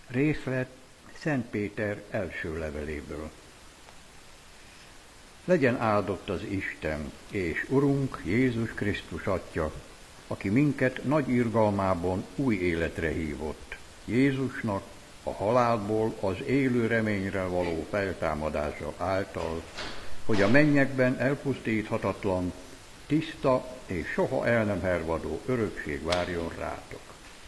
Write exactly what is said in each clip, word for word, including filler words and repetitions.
Részlet Szent Péter első leveléből. Legyen áldott az Isten és Urunk Jézus Krisztus Atya, aki minket nagy irgalmában új életre hívott, Jézusnak a halálból az élő reményre való feltámadása által, hogy a mennyekben elpusztíthatatlan, tiszta és soha el nem hervadó örökség várjon rátok.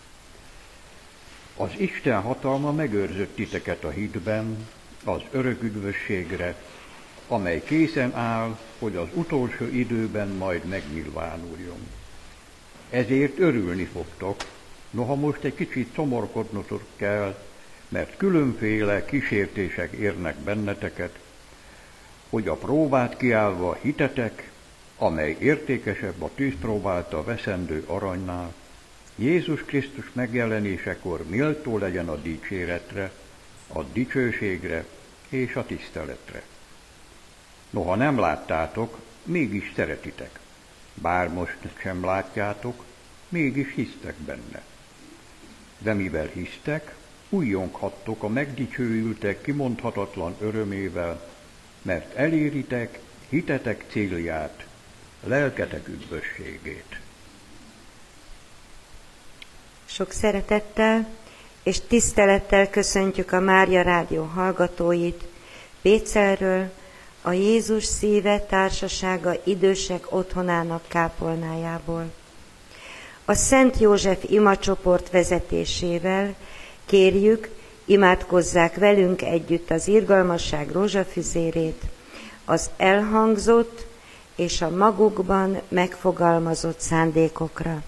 Az Isten hatalma megőrzött titeket a hitben, az örök üdvösségre, amely készen áll, hogy az utolsó időben majd megnyilvánuljon. Ezért örülni fogtok, noha most egy kicsit szomorkodnotok kell, mert különféle kísértések érnek benneteket, hogy a próbát kiállva hitetek, amely értékesebb a tűzpróbálta veszendő aranynál, Jézus Krisztus megjelenésekor méltó legyen a dicséretre, a dicsőségre és a tiszteletre. Noha nem láttátok, mégis szeretitek. Bár most sem látjátok, mégis hisztek benne. De mivel hisztek, újjonghattok a megdicsőültek kimondhatatlan örömével, mert eléritek hitetek célját, lelketek üdvösségét. Sok szeretettel és tisztelettel köszöntjük a Mária Rádió hallgatóit Pécelről, a Jézus Szíve Társasága Idősek Otthonának kápolnájából. A Szent József imacsoport vezetésével kérjük, imádkozzák velünk együtt az irgalmasság rózsafüzérét, az elhangzott és a magukban megfogalmazott szándékokra.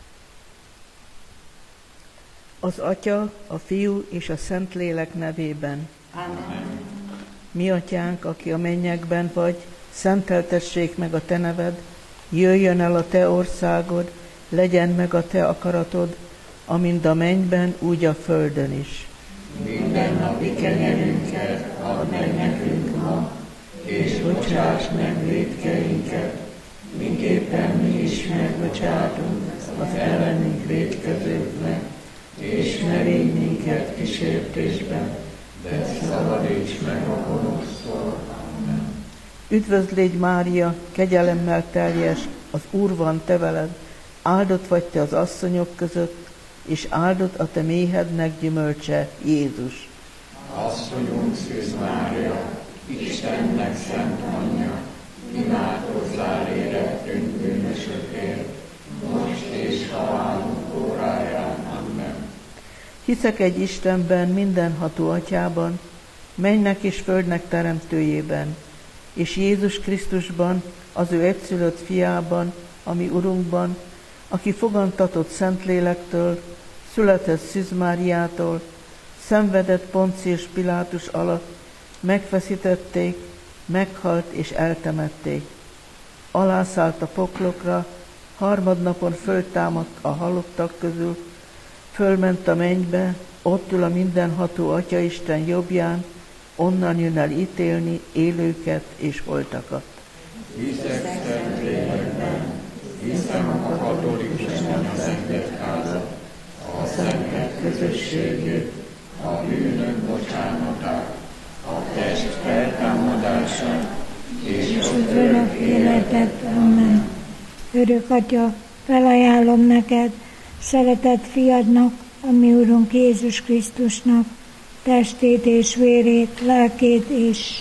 Az Atya, a Fiú és a Szentlélek nevében. Amen. Mi Atyánk, aki a mennyekben vagy, szenteltessék meg a Te neved, jöjjön el a Te országod, legyen meg a Te akaratod, amint a mennyben, úgy a földön is. Minden napi kenyerünket add meg nekünk ma, és bocsáss meg vétkeinket, miképpen mi is megbocsátunk az ellenünk vétkezőknek, és ne légy minket kísértésben, de szabadíts meg a gonosztól. Amen. Üdvözlégy Mária, kegyelemmel teljes, az Úr van te veled, áldott vagy te az asszonyok között, és áldott a te méhednek gyümölcse, Jézus. Asszonyunk Szűz Mária, Istennek szent anyja, imádkozzál érettünk bűnösökért, most és halálunk óráján. Amen. Hiszek egy Istenben, mindenható Atyában, mennynek és földnek teremtőjében, és Jézus Krisztusban, az ő egyszülött fiában, ami Urunkban, aki fogantatott Szentlélektől, született Szűz Máriától, szenvedett Poncius Pilátus alatt, megfeszítették, meghalt és eltemették. Alászállt a poklokra, harmadnapon föltámadt a halottak közül, fölment a mennybe, ott ül a mindenható Atyaisten jobbján, onnan jön el ítélni élőket és holtakat. Hiszek Szentlélekben, hiszem a katolikus anyaszentegyházat, a szentek közösségét, a bűnök bocsánatát, a test feltámadását és az örök életet. Amen. Örök Atya, felajánlom neked, szeretett fiadnak, a mi Urunk Jézus Krisztusnak, testét és vérét, lelkét és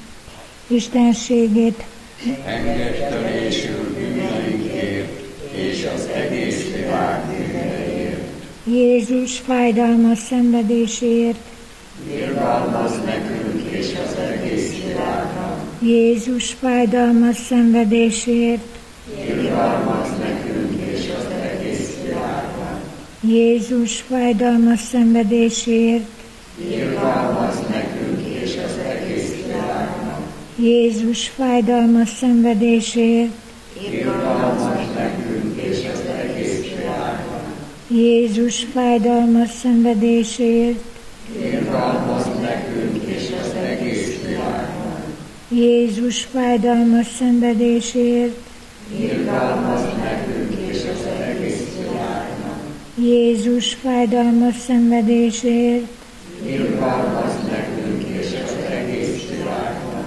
istenségét. Engedtelésül bűneinkért és az egész világ bűneiért. Jézus fájdalmas szenvedéséért. Irgalmazz nekünk és az egész világnak. Jézus fájdalmas szenvedéséért. Irgalmazz nekünk és az egész világnak. Jézus fájdalmas szenvedéséért. Irgalmazz nekünk és az egész világnak. Jézus fájdalmas szenvedéséért. Irgalmazz nekünk és az egész világnak. Jézus fájdalmas szenvedéséért. Irgalmazz nekünk és az egész világnak. Jézus fájdalmas szenvedéséért. Irgalmazz nekünk és az egész világnak. Jézus fájdalmas szenvedéséért. irgalmaz nekünk és az egész világnak.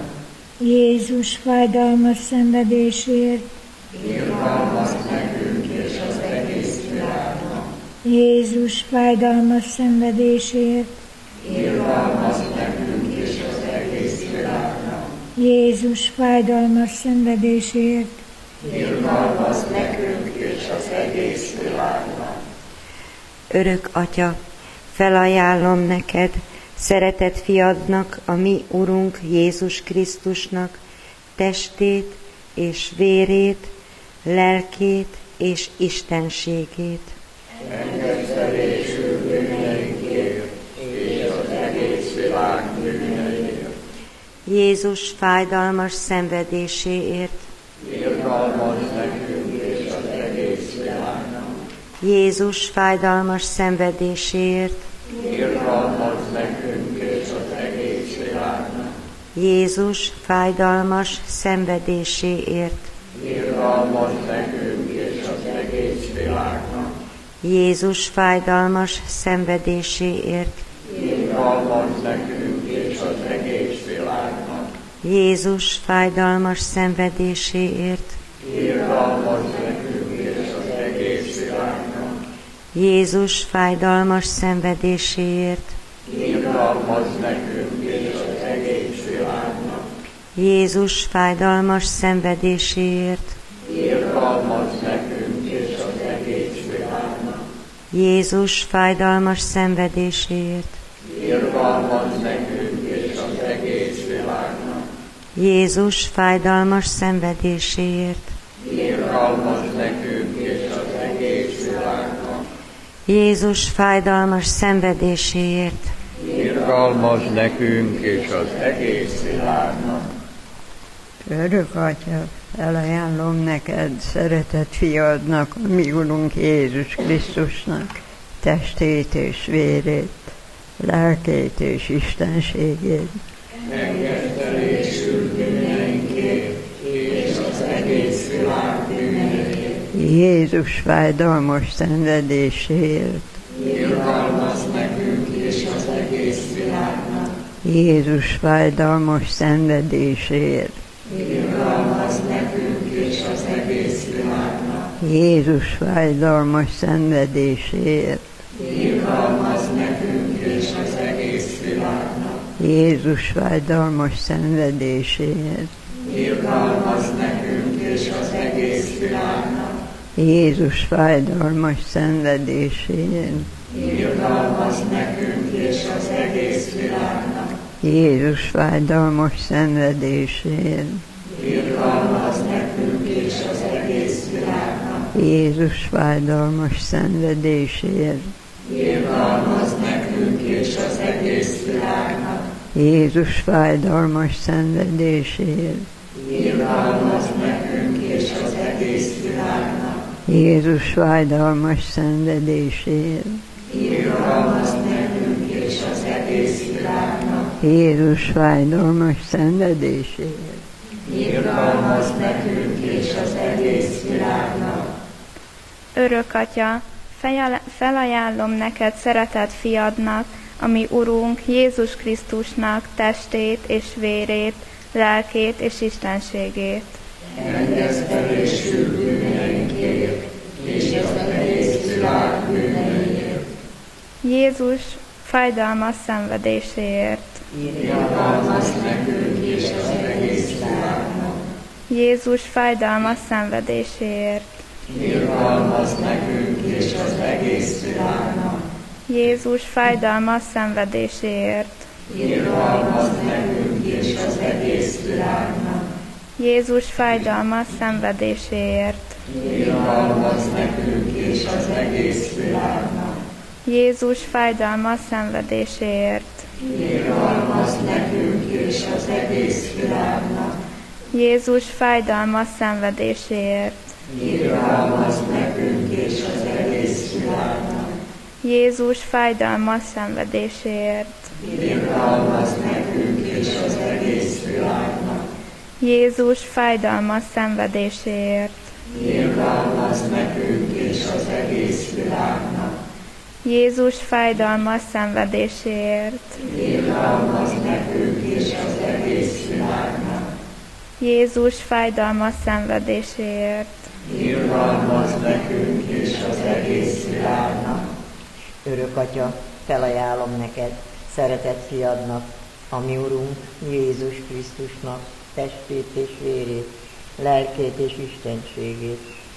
Jézus fájdalmas szenvedésért, Irgalmaz nekünk és az egész világnak. Jézus fájdalmas szenvedésért, Irgalmaz nekünk és az egész világnak. Jézus fájdalmas szenvedésért, Irgalmaz nekünk és az egész világnak. Örök Atya, felajánlom neked, szeretett fiadnak, a mi Urunk Jézus Krisztusnak, testét és vérét, lelkét és istenségét. Engedtelésül bűneinkért és az egész világ bűneiért. Jézus fájdalmas szenvedéséért, Irgalmaz nekünk és az egész világnak. Jézus fájdalmas szenvedéséért, Irgalmaz nekünk és az egész világnak. Jézus fájdalmas szenvedéséért, Irgalmaz nekünk és az egész világnak. Jézus fájdalmas szenvedéséért, Irgalmaz nekünk és az egész világnak. Jézus fájdalmas szenvedéséért, Irgalmaz nekünk és az egész világnak. Jézus fájdalmas szenvedéséért, Irgalmaz nekünk és az egész világnak. Jézus fájdalmas szenvedéséért, Irgalmaz nekünk és az egész világnak. Jézus fájdalmas szenvedéséért, Irgalmaz nekünk és az egész világnak. Jézus fájdalmas szenvedéséért, Irgalmaz nekünk és az egész világnak. Jézus fájdalmas szenvedéséért, Irgalmaz nekünk és az egész világnak. Örök Atya, elajánlom neked, szeretett fiadnak, a mi Urunk Jézus Krisztusnak, testét és vérét, lelkét és istenségét. Engedtelésül bűneinkért és az egész világ bűneiért. Jézus fájdalmas szenvedéséért, Irgalmaz nekünk és az egész világnak. Jézus fájdalmas szenvedéséért, Irgalmaz nekünk és az egész világnak. Jézus fájdalmas szenvedéséért, Irgalmaz nekünk és az egész világnak. Jézus fájdalmas szenvedéséért, Irgalmaz nekünk és az egész világnak. Jézus fájdalmas szenvedéséért, Irgalmaz nekünk és az egész világnak. Jézus fájdalmas szenvedéséért, Irgalmaz nekünk és az egész világnak. Jézus fájdalmas szenvedéséért, Irgalmaz nekünk és az egész világnak. Jézus fájdalmas szenvedéséért, Irgalmaz nekünk és az egész világnak. Jézus fájdalmas szenvedéséért, Irgalmaz nekünk és az egész világnak. Jézus fájdalmas szenvedéséért, Irgalmaz nekünk és az egész világnak. Örök Atya, felajánlom neked szeretett fiadnak, a mi Urunk Jézus Krisztusnak testét és vérét, lelkét és istenségét. Engedtelésül bűneinkért és az egész világ bűneiért. Jézus fájdalmas szenvedéséért. Irgalmaz nekünk és az egész világnak. Jézus fájdalmas szenvedéséért. Irgalmaz nekünk és az egész világnak. Jézus fájdalmas szenvedéséért. Irgalmaz nekünk és az egész világnak. Jézus fájdalmas szenvedéséért. Irgalmaz nekünk és az egész világnak. Jézus fájdalmas szenvedéséért. Irgalmaz nekünk és az egész világnak. Jézus fájdalmas szenvedéséért. Irgalmaz nekünk és az egész világnak. Jézus fájdalmas szenvedéséért. Irgalmaz nekünk és az egész világnak. Jézus fájdalmas szenvedéséért. Irgalmaz nekünk és az egész világnak. Jézus fájdalmas szenvedéséért. Irgalmaz nekünk és az egész világnak. Jézus fájdalmas szenvedéséért. Irgalmaz nekünk és az egész világnak. Örök Atya, felajánlom neked, szeretett fiadnak, a mi Urunk Jézus Krisztusnak testét és vérét, lelkét és istenségét.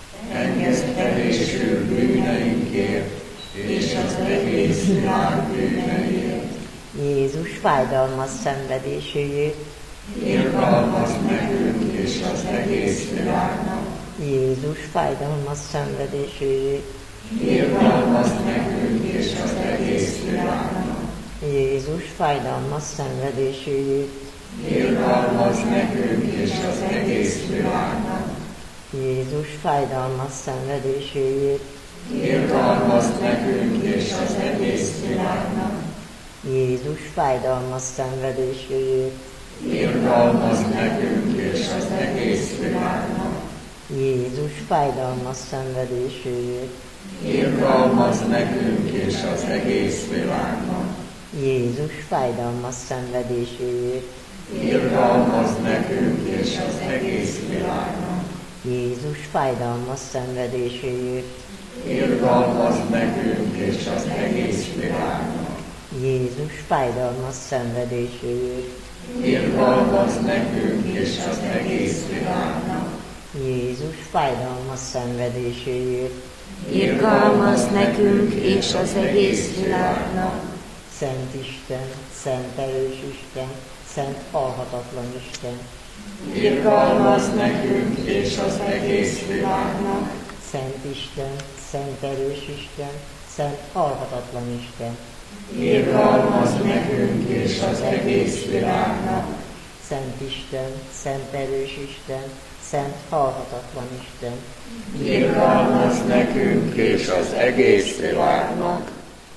Engesztelésül bűneinkért és az egész világ bűneiért. Jézus fájdalmas szenvedéséért. Irgalmaz nekünk és az egész világnak. Jézus fájdalmas szenvedéséért. Irgalmaz nekünk és az egész világnak. Jézus fájdalmas szenvedéséért. Irgalmaz nekünk és az egész világnak. Jézus fájdalmas szenvedéséért. Irgalmaz nekünk és az egész világnak. Jézus fájdalmas szenvedéséért. Irgalmaz nekünk és az egész világnak. Jézus fájdalmas szenvedéséért. Irgalmaz nekünk és az egész világnak. Jézus fájdalmas szenvedéséért. Irgalmaz nekünk és az egész világnak. Jézus fájdalmas szenvedéséért. Irgalmaz nekünk és az egész világnak. Jézus fájdalmas szenvedéséért. Irgalmaz nekünk és az egész világnak. Jézus fájdalmas szenvedéséért. Irgalmaz nekünk és az egész világnak. Szent Isten, szent erős Isten, szent halhatatlan Isten. Irgalmaz nekünk és az egész világnak. Szent Isten, szent erős Isten, szent halhatatlan Isten. Irgalmaz nekünk és az egész világnak. Szent Isten, szent erős Isten, szent halhatatlan Isten. Irgalmaz nekünk és az egész világnak.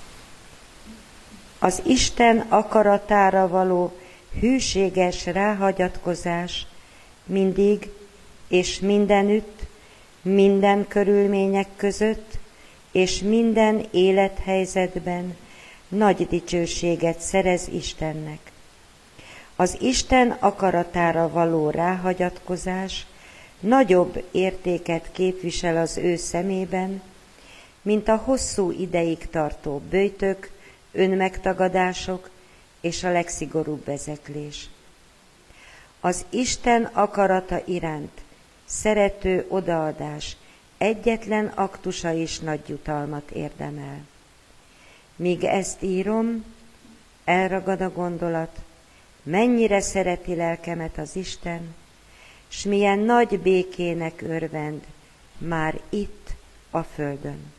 Az Isten akaratára való hűséges ráhagyatkozás mindig és mindenütt, minden körülmények között és minden élethelyzetben nagy dicsőséget szerez Istennek. Az Isten akaratára való ráhagyatkozás nagyobb értéket képvisel az ő szemében, mint a hosszú ideig tartó böjtök, önmegtagadások és a legszigorúbb vezeklés. Az Isten akarata iránt szerető odaadás egyetlen aktusa is nagy jutalmat érdemel. Míg ezt írom, elragad a gondolat, mennyire szereti lelkemet az Isten, s milyen nagy békének örvend már itt a földön.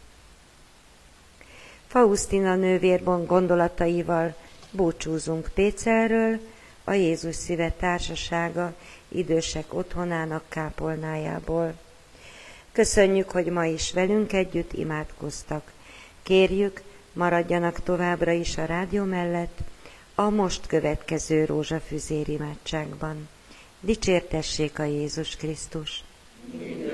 Faustina nővérbon gondolataival búcsúzunk Pécelről, a Jézus Szíve Társasága idősek otthonának kápolnájából. Köszönjük, hogy ma is velünk együtt imádkoztak. Kérjük, maradjanak továbbra is a rádió mellett a most következő rózsafüzér imádságban. Dicsértessék a Jézus Krisztus!